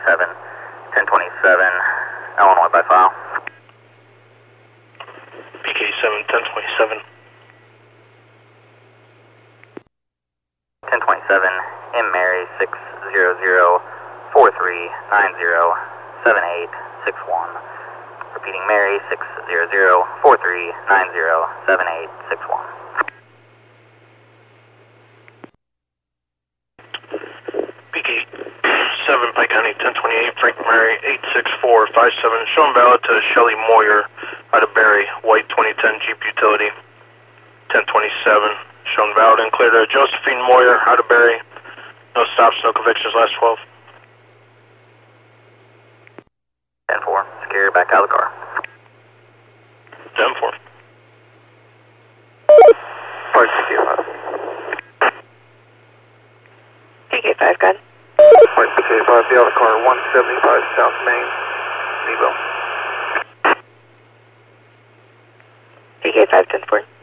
1027, Illinois by file. PK7, 1027. 1027, M Mary 600-4390-7861. Repeating Mary 600-4390-7861. PK7, Pike County, 1028, Frank Mary 86457, shown valid to Shelly Moyer out of Barry, white 2010 Jeep Utility. 1027, shown valid and clear to Josephine Moyer out of Barry. No stops, no convictions, last 12. 10-4, secure back out of the car. 10-4. Park PK5. PK5, go ahead. Park PK5, be out of the car 175 South Main, Nebo. PK5, 10-4.